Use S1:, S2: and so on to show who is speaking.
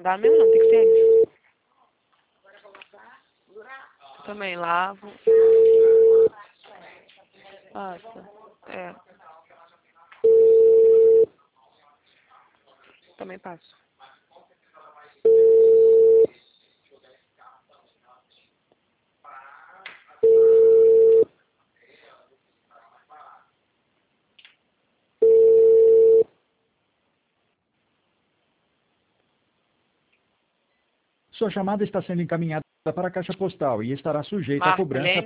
S1: dá mesmo não, tem que ser eles. Eu também lavo. Passa. É. Também passo.
S2: Sua chamada está sendo encaminhada para a caixa postal e estará sujeita a
S1: Marco,
S2: cobrança